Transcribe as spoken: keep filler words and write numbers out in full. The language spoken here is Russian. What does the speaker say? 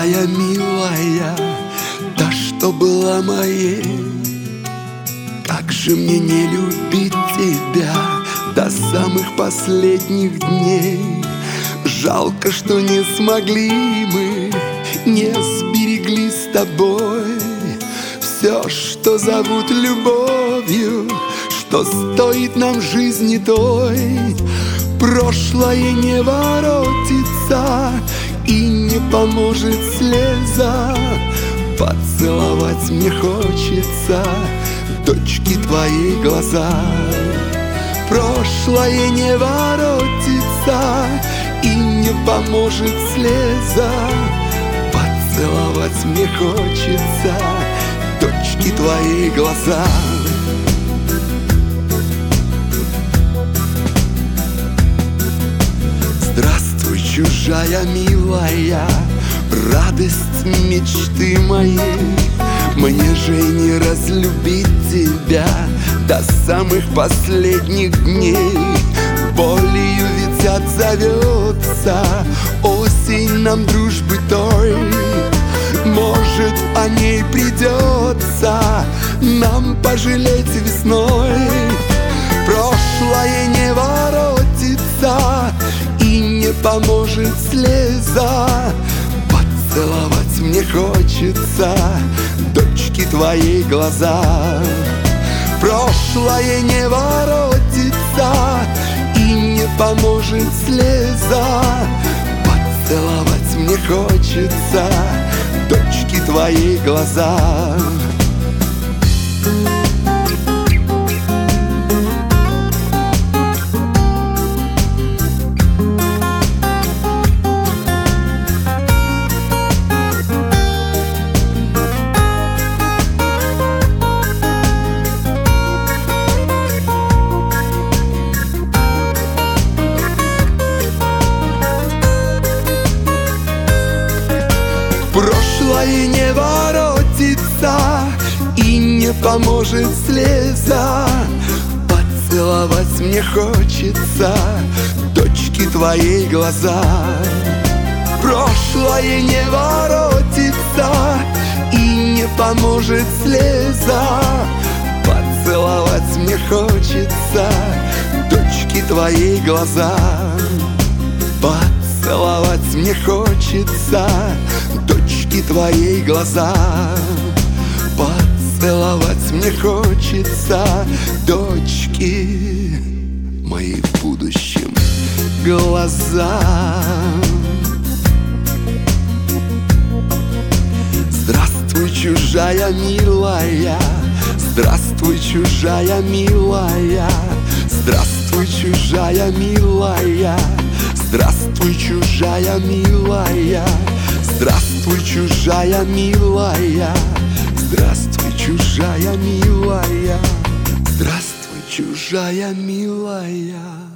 чужая милая, та, что была моей. Как же мне не любить тебя до самых последних дней? Жалко, что не смогли мы, не сберегли с тобой все, что зовут любовью, что стоит нам жизни той. Прошлое не воротится и не поможет слеза. Поцеловать мне хочется дочки твои глаза. Прошлое не воротится и не поможет слеза. Поцеловать мне хочется дочки твои глаза. Здравствуй, чужая милая, радость мечты моей. Мне же не разлюбить тебя до самых последних дней. Болью ведь отзовется осень нам дружбы той. Может, о ней придется нам пожалеть весной. Прошлое не воротится и не поможет слеза. Поцеловать мне хочется дочки твои глаза. Прошлое не воротится и не поможет слеза. Поцеловать мне хочется дочки твои глаза. Прошлое не воротится и не поможет слеза. Поцеловать мне хочется дочки твои глаза. Прошлое не воротится и не поможет слеза. Поцеловать мне хочется дочки твои глаза. Поцеловать мне хочется дочки твои глаза. Поцеловать мне хочется дочки мои в будущем глаза. Здравствуй, чужая милая, здравствуй, чужая милая, здравствуй, чужая милая, здравствуй, чужая милая, здравствуй, чужая милая, здравствуй, чужая милая, здравствуй, чужая милая.